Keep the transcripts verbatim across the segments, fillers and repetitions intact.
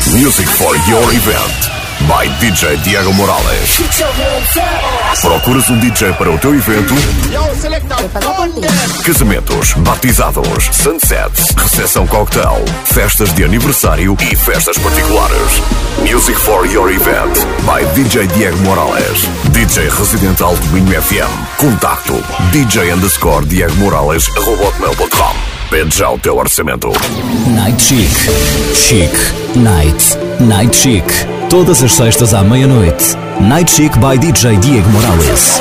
Music for your event by D J Diego Morales. Procuras um D J para o teu evento? Casamentos, batizados, sunsets, recepção cocktail, festas de aniversário e festas particulares. Music for your event by D J Diego Morales. D J Residente Alto Minho F M. Contacto D J underscore Diego Morales arroba hotmail ponto com. Pede já o teu orçamento. Night Chic. Chic. Night. Night Chic. Todas as sextas à meia-noite. Night Chic by D J Diego Morales.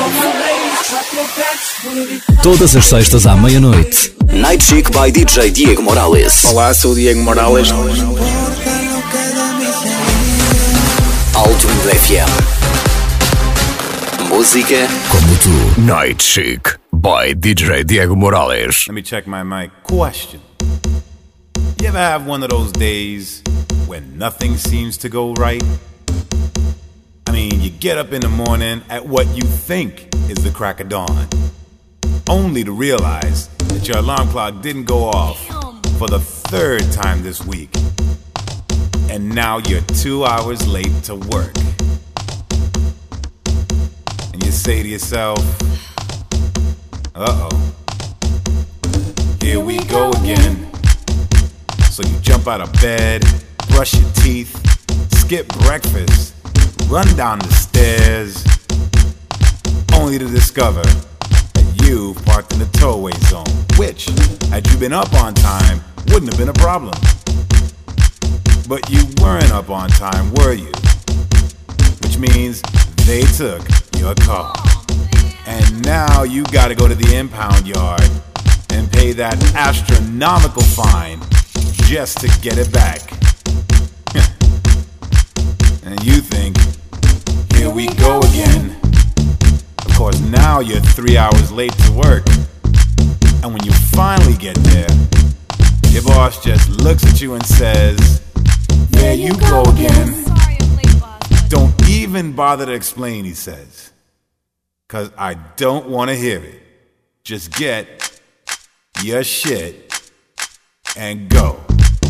Todas as sextas à meia-noite. Night Chic by D J Diego Morales. Olá, sou o Diego Morales. Alto Minho F M. Música como tu. Night Chic by D J Diego Morales. Let me check my mic. Question. You ever have one of those days when nothing seems to go right? I mean, you get up in the morning at what you think is the crack of dawn, only to realize that your alarm clock didn't go off for the third time this week. And now you're two hours late to work. And you say to yourself, uh-oh, here we go again. So you jump out of bed, brush your teeth, skip breakfast, run down the stairs, only to discover that you parked in the towaway zone, which, had you been up on time, wouldn't have been a problem. But you weren't up on time, were you? Which means they took your car. And now you gotta go to the impound yard and pay that astronomical fine just to get it back. And you think, here we go again. Of course, now you're three hours late to work. And when you finally get there, your boss just looks at you and says, there you go again. Don't even bother to explain, he says, 'cause I don't want to hear it. Just get your shit and go.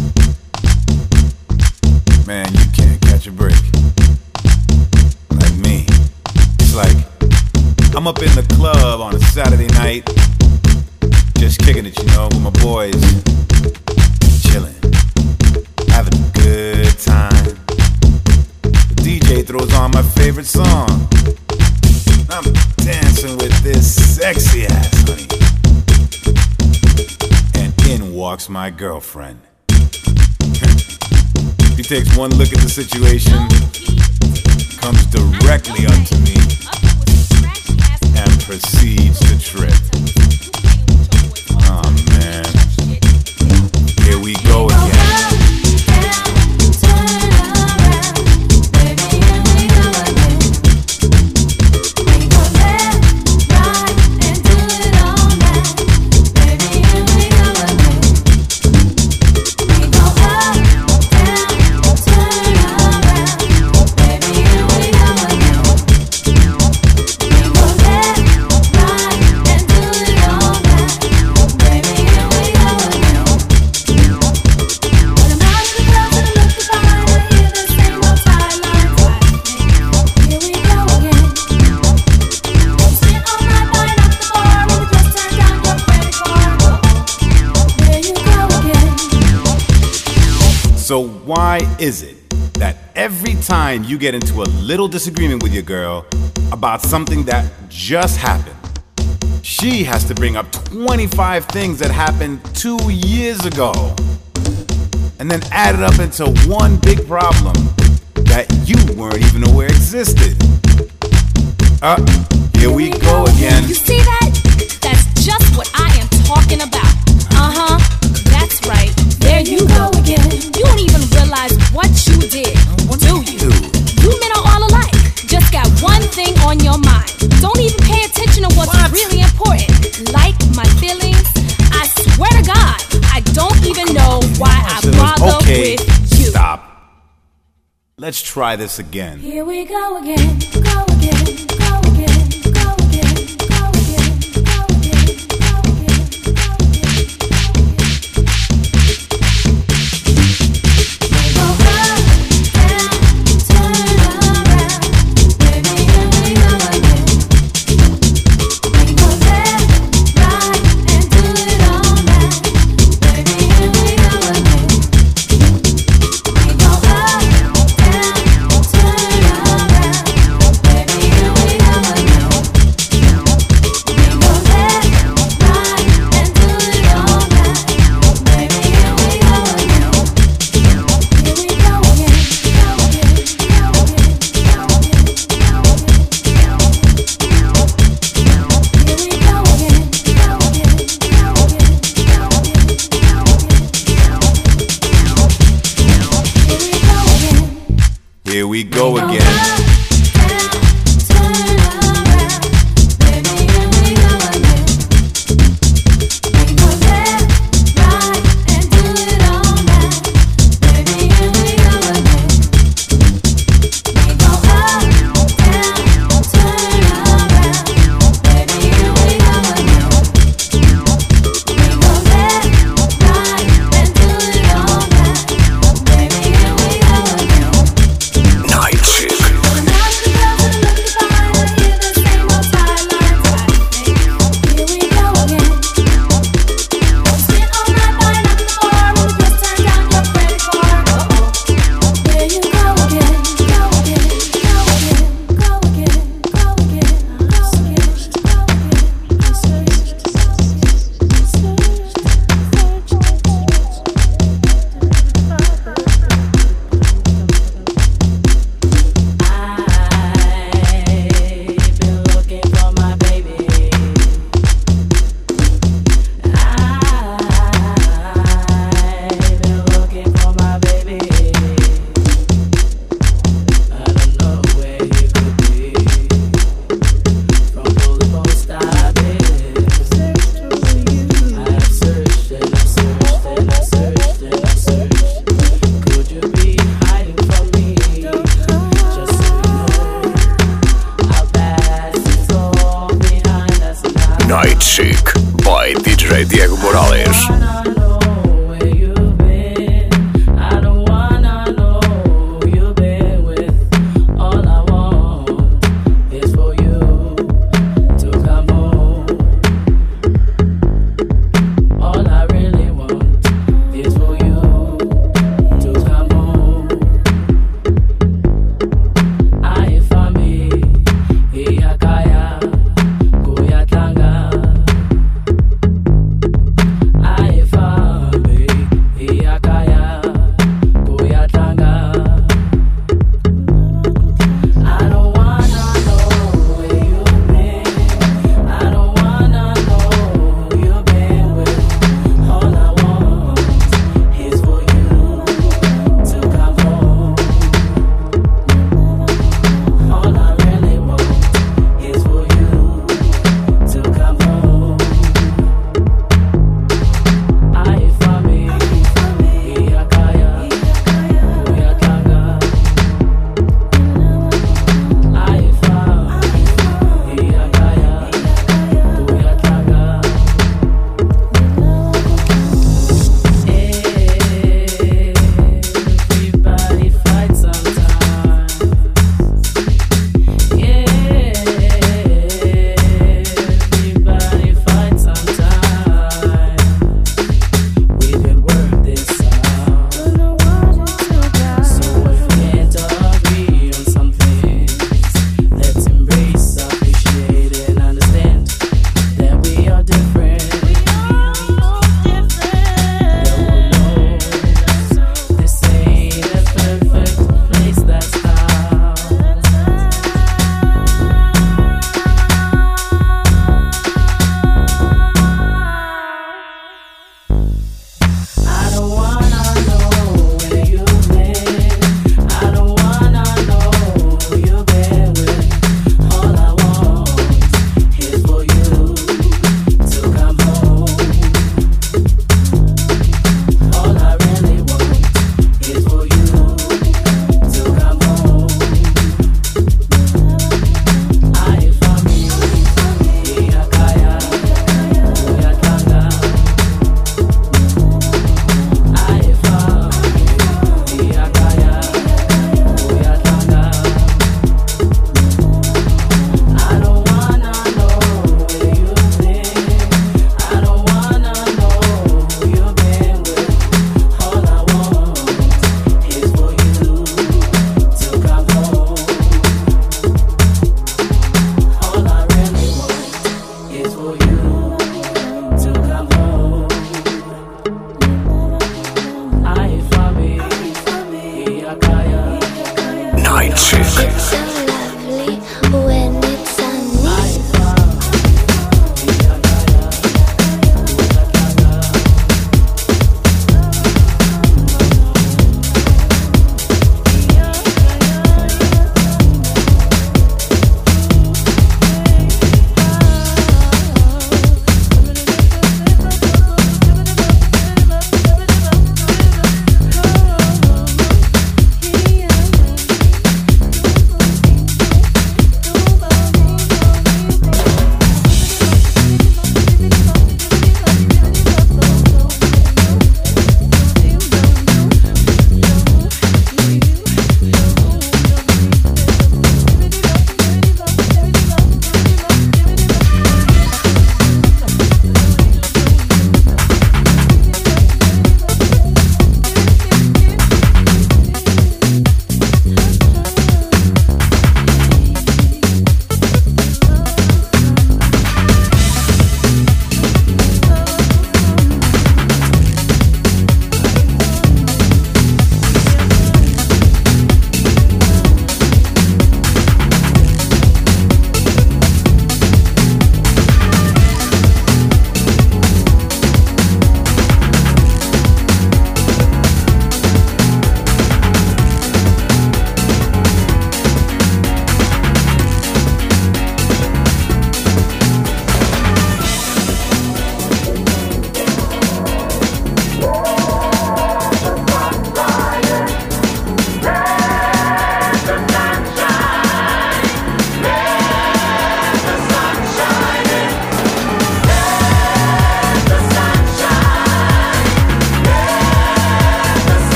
Man, you can't catch a break. Like me. It's like I'm up in the club on a Saturday night, just kicking it, you know, with my boys, chilling, having a good time. The D J throws on my favorite song. I'm dancing with this sexy ass honey. And in walks my girlfriend. He takes one look at the situation, comes directly up to me, and proceeds to trip. Oh man, here we go again. So why is it that every time you get into a little disagreement with your girl about something that just happened, she has to bring up twenty-five things that happened two years ago and then add it up into one big problem that you weren't even aware existed? Uh, here we go again. You see that? That's just what I am talking about. Uh-huh, that's right. There you go again. You don't even realize what you did, do you? You men are all alike. Just got one thing on your mind. Don't even pay attention to what's what? really important. Like my feelings. I swear to God, I don't even know why I bother okay, with you. Stop. Let's try this again. Here we go again. Go again. Go again. Go again. Go again. Go again. Go again. Go again. Go again. Here we go again. Night Chic by D J Diego Morales.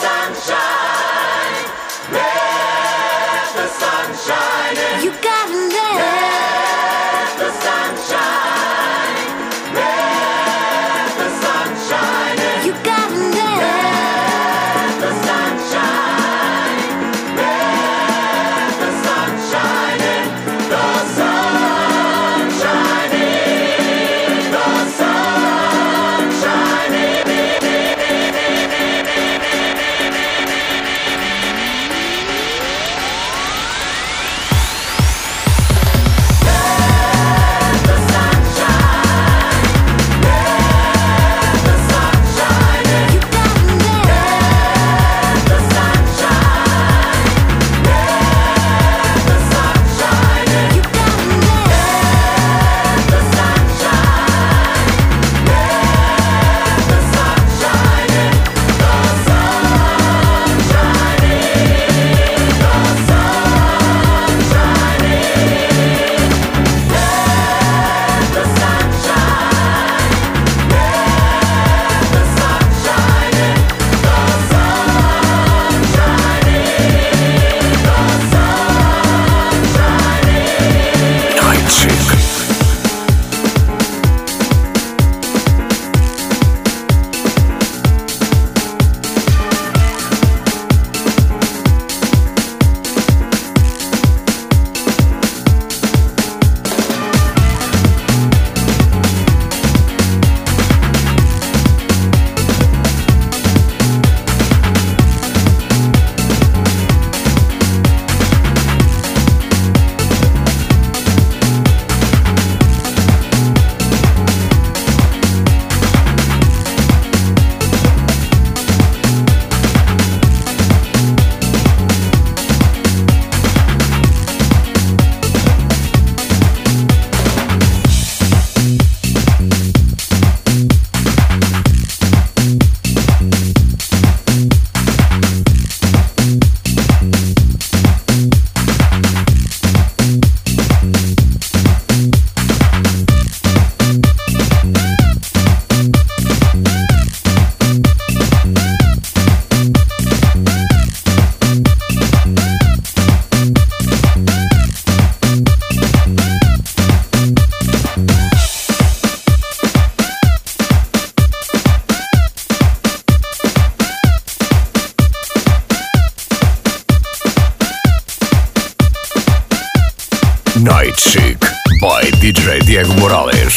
Night Chic by ди джей Diego Morales.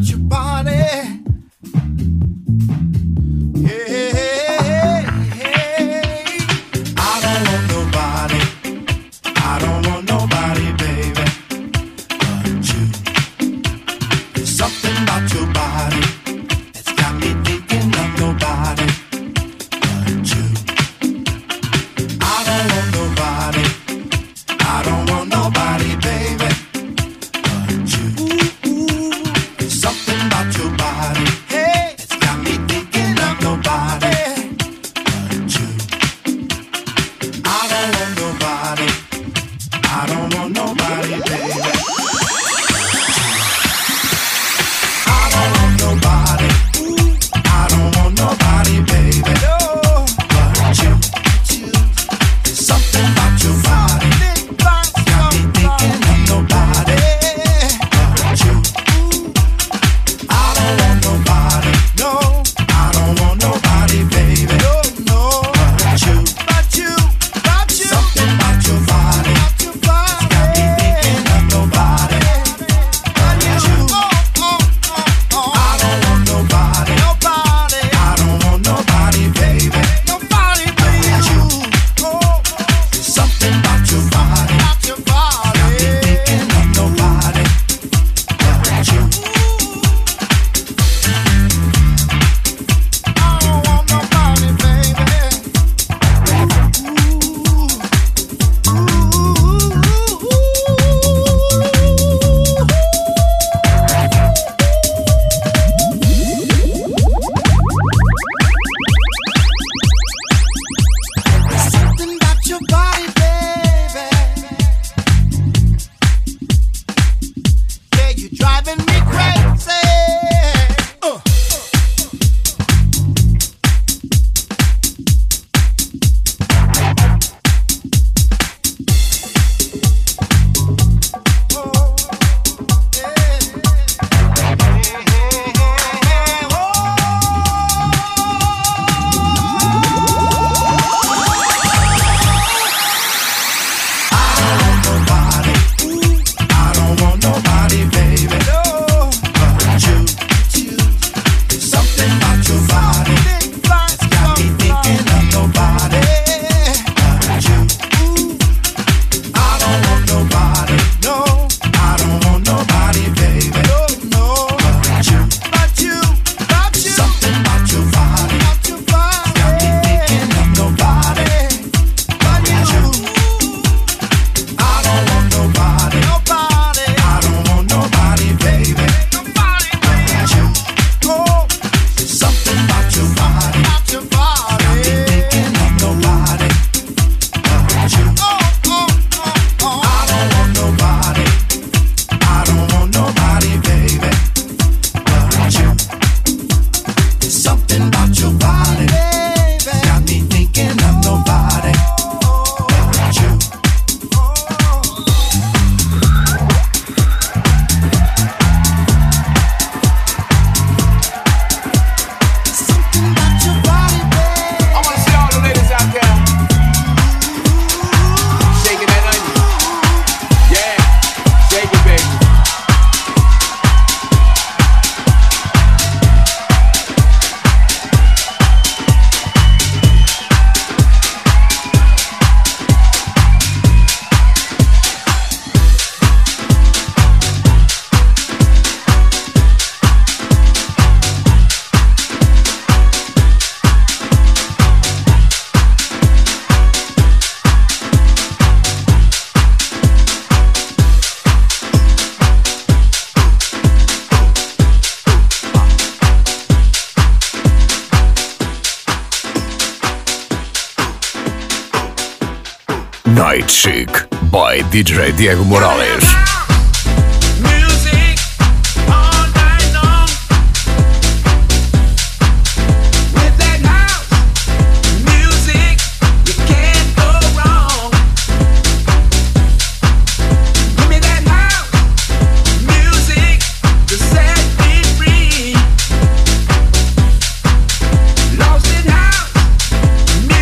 Night Chic by D J Diego Morales.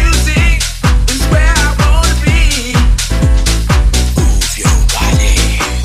Move your body.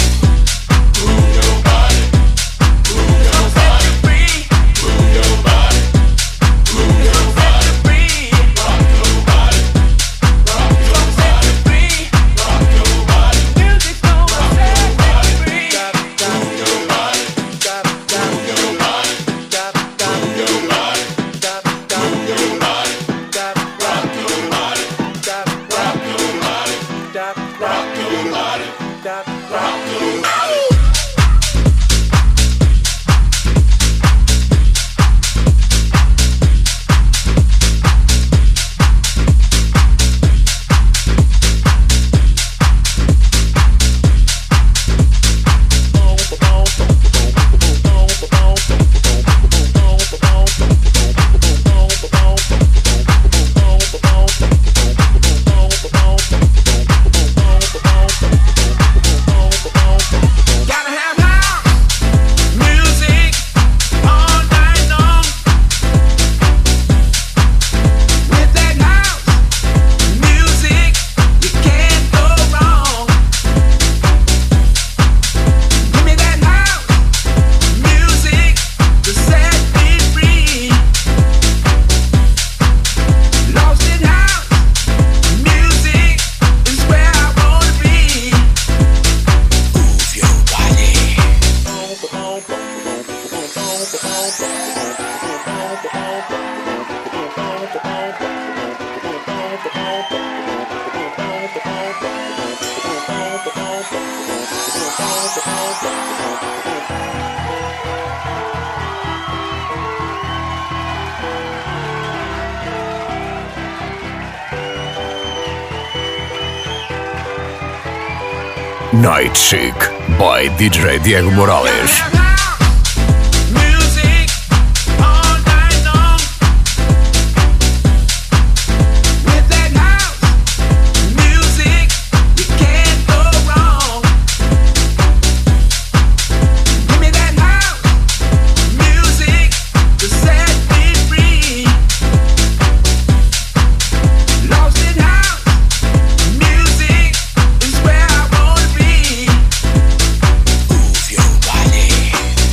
Night Chic by D J Diego Morales. Move your body.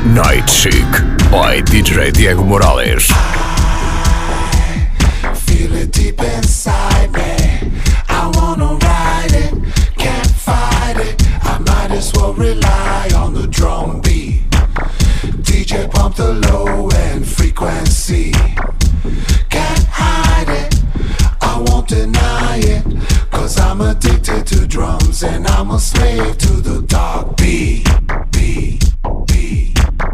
Night Chic by D J Diego Morales. I feel it deep inside me. I wanna ride it, can't fight it. I might as well rely on the drum beat. D J pump the low end frequency. Can't hide it, I won't deny it. Cause I'm addicted to drums and I'm a slave to the dark beat. Beat, beat.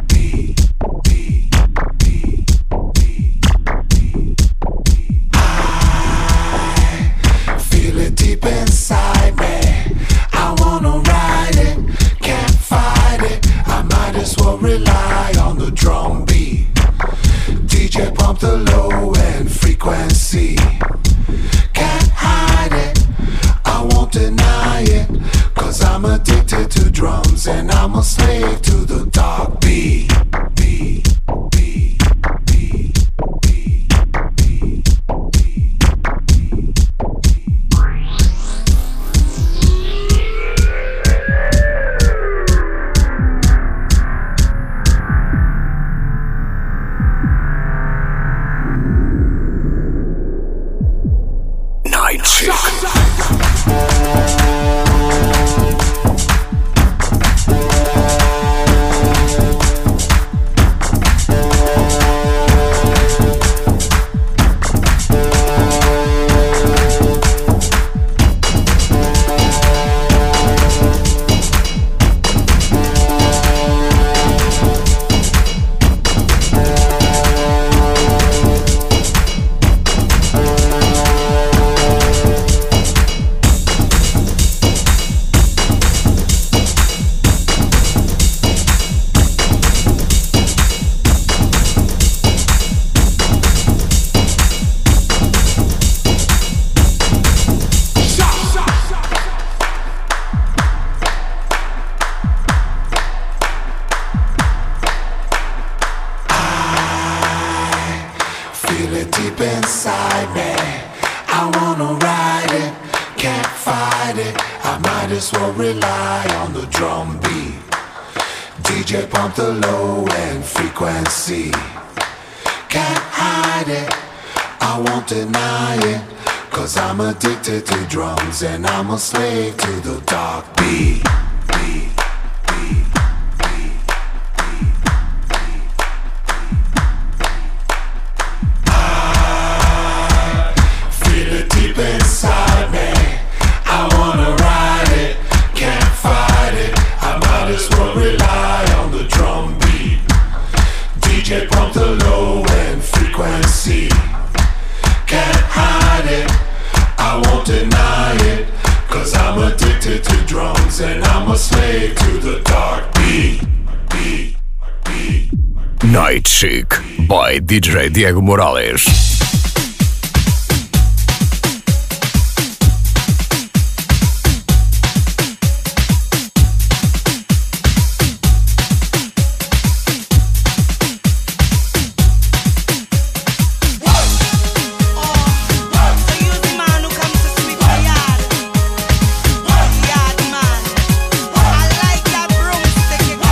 Deep inside me, I wanna ride it, can't fight it. I might as well rely on the drum beat. D J pump the low end frequency. Can't hide it, I won't deny it. Cause I'm addicted to drums and I'm a slave to the dark beat. Beat, beat, beat, beat, beat. Night Chic. Addicted to drums and I'm a slave to the dark beat. Beat, beat, beat, beat, beat. I feel it deep inside me. I wanna ride it, can't fight it. I might as well rely on the drum beat. D J pump the low end frequency. Can't hide it, I won't deny it. Cause I'm addicted to drums and I'm a slave to the dark beat. Beat, beat. Night Chic by D J Diego Morales.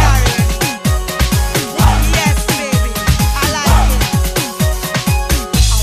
Yes, baby, I like it.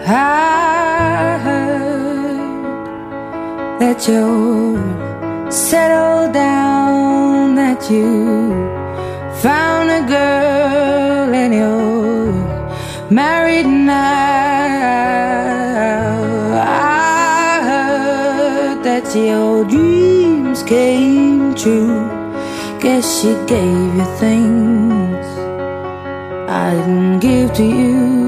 I heard that you're settled down, that you found a girl and you're married now. I heard that your dreams came true. Guess she gave you things I didn't give to you.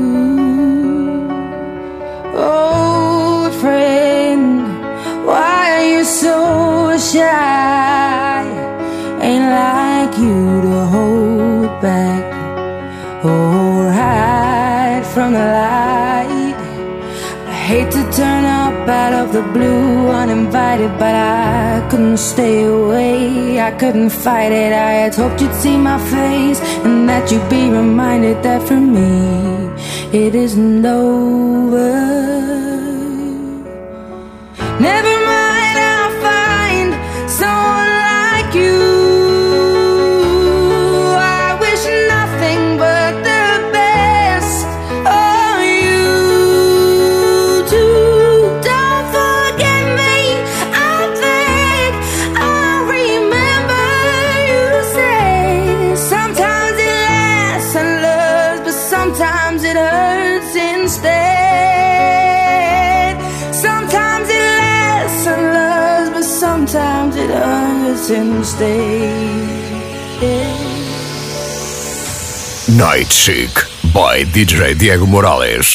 Old friend, why are you so shy? Ain't like you to hold back or hide from the light. I hate to turn up out of the blue uninvited, but I couldn't stay away, I couldn't fight it. I had hoped you'd see my face and that you'd be reminded that for me it isn't over. Never mind, I'll find someone like you. I wish nothing but the best of you too. Don't forget me, I think I remember you say sometimes it lasts and loves, but sometimes it hurts instead. Sometimes it lasts and loves, but sometimes it hurts instead. Night Chic by D J Diego Morales.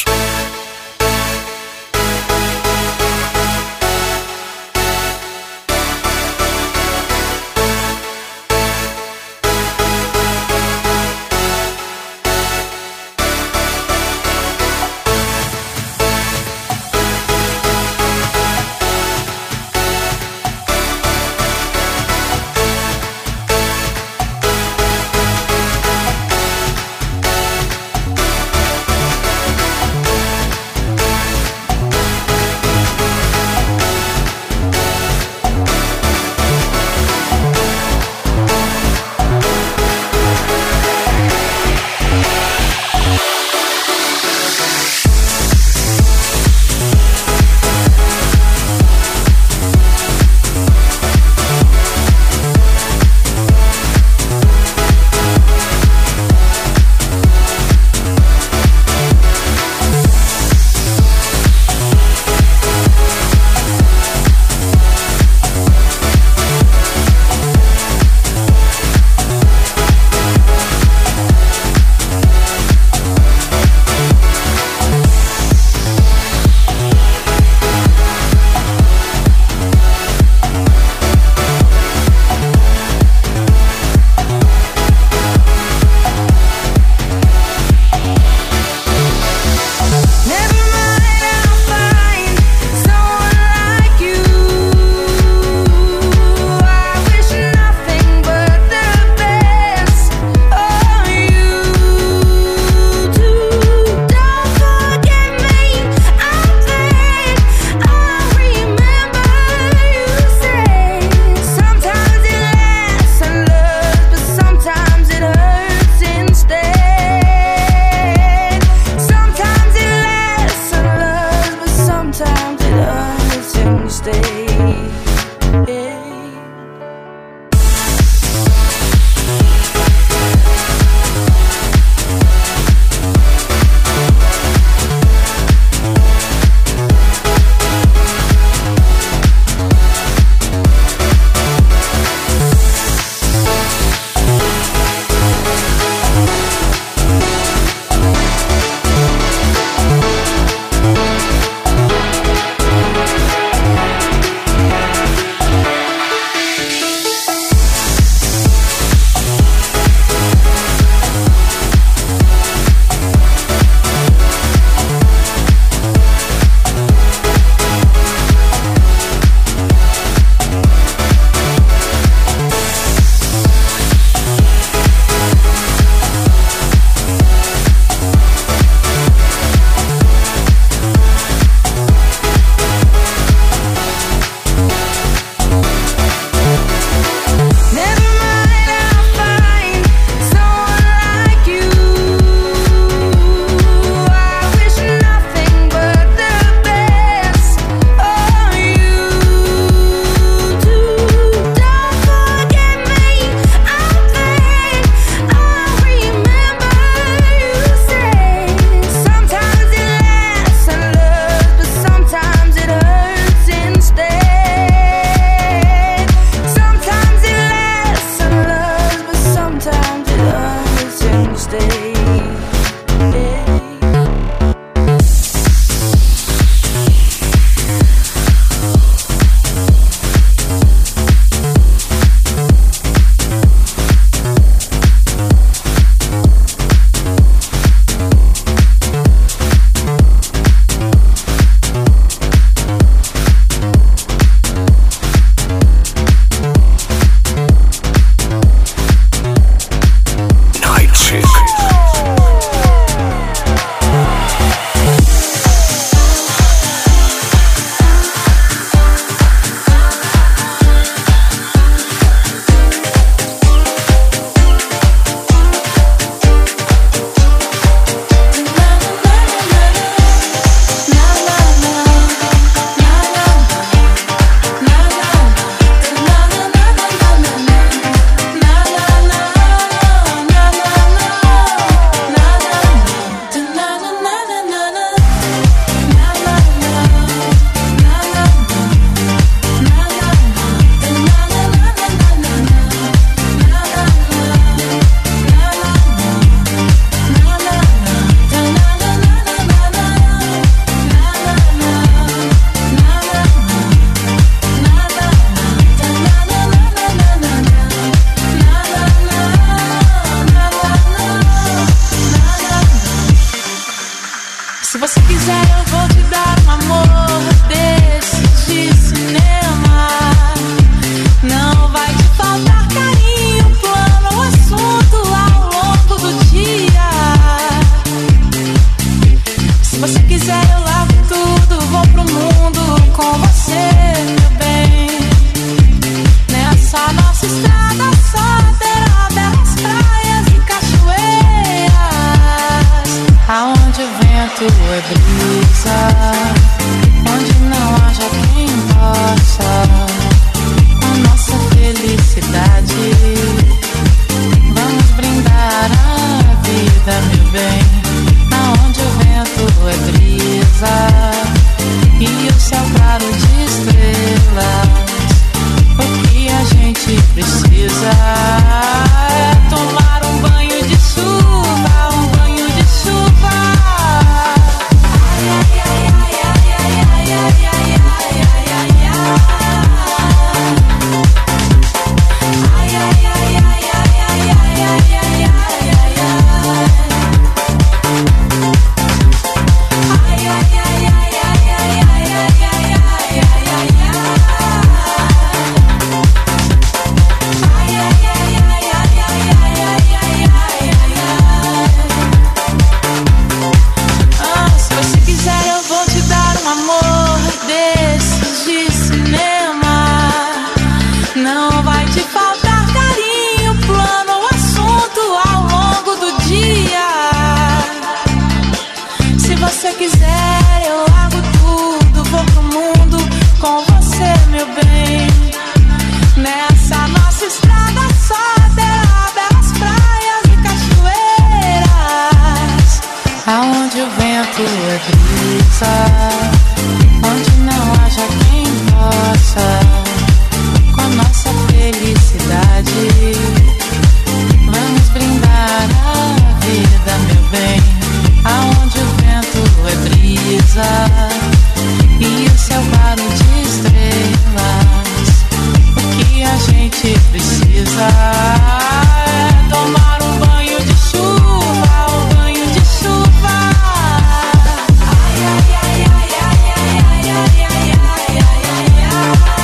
reprisa, onde não haja quem possa, com a nossa felicidade, vamos brindar a vida, meu bem, aonde o vento é brisa e o céu claro de estrelas. O que a gente precisa é tomar um banho de chuva, um banho de chuva. Ai, ai, ai, ai, ai, ai, ai, ai, ai, ai, ai, ai.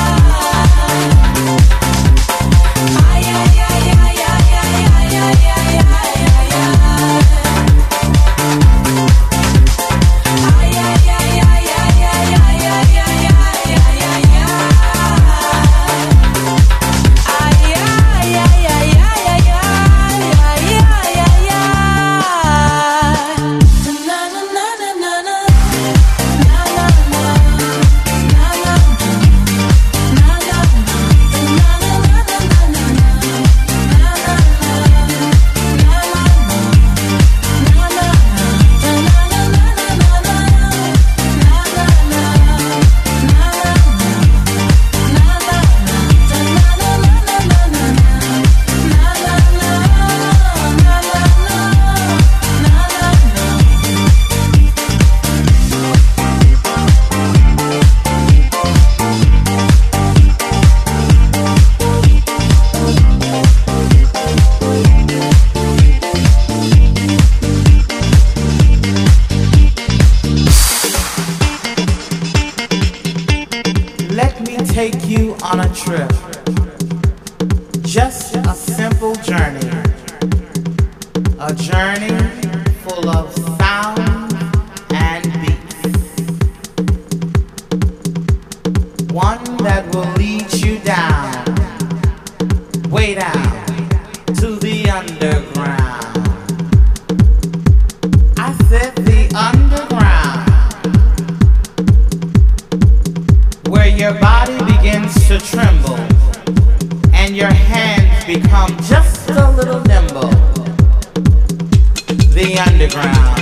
Ai, ai, ai, ai, ai, ai, ai, ai, ai, ai, ai. Ai, ai, ai, ai, ai, ai, ai, ai, ai, ai, ai, ai. Take you on a trip, just a simple journey, a journey full of sound and beats, one that will lead you down, way down to the underground. I said the underground, where your body begins to tremble and your hands become just a little nimble. The underground.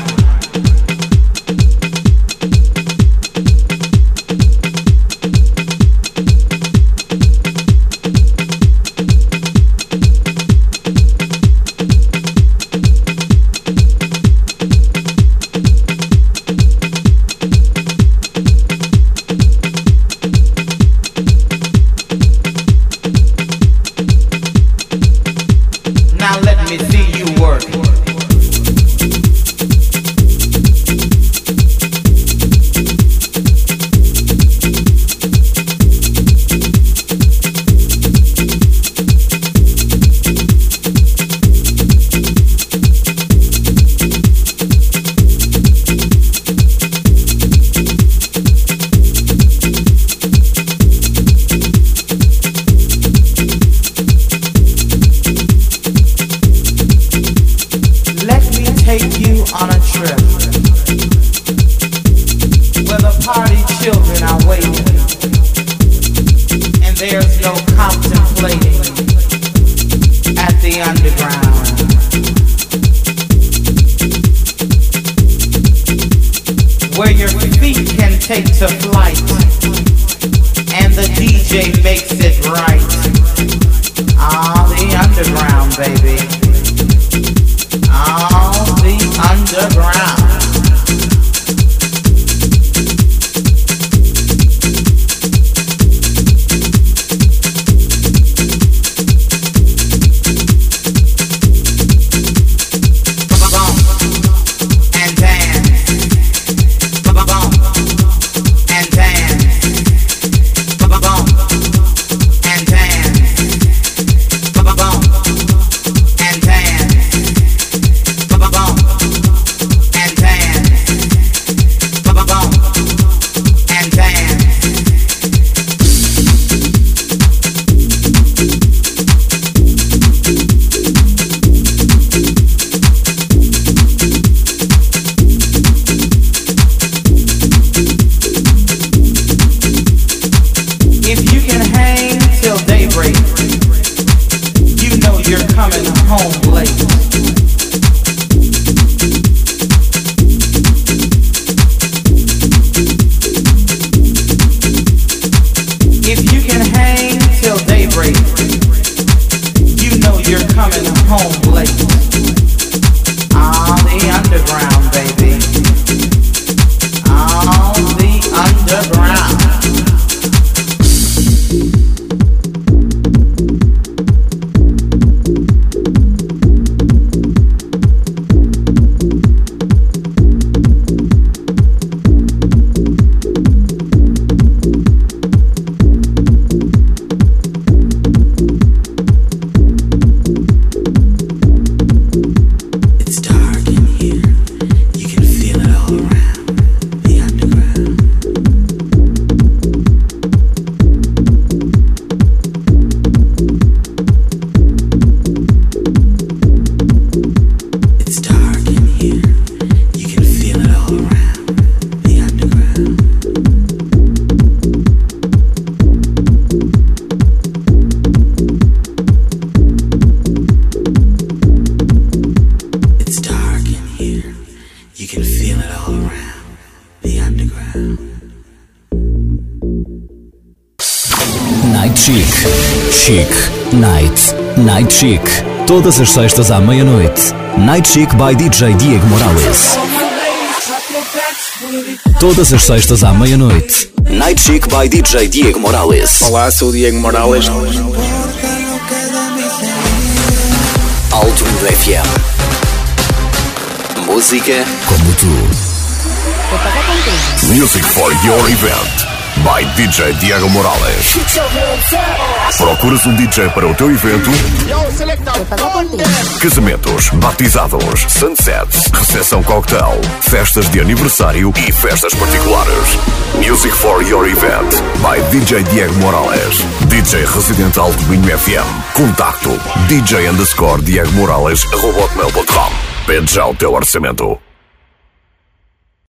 Now let me see you work. Take you on a trip where the party children are waiting and there's no contemplating at the underground. Where your feet can take to flight and the D J makes it right. Ah, the underground, baby. On the underground. And dance. coming home late. Ah, the underground, baby. Ah, the underground. Chic Night, Night Chic, todas as sextas à meia-noite. Night Chic by D J Diego Morales. Todas as sextas à meia-noite. Night Chic by D J Diego Morales. Olá, sou o Diego Morales. Alto Indo F M. Música como tu. Music for your event by D J Diego Morales. Procuras um D J para o teu evento? Casamentos, batizados, sunsets, recepção cocktail, festas de aniversário e festas particulares. Music for your event by D J Diego Morales. D J residente Alto Minho F M. Contacto D J underscore Diego Morales arroba hotmail ponto com. Pede já o teu orçamento.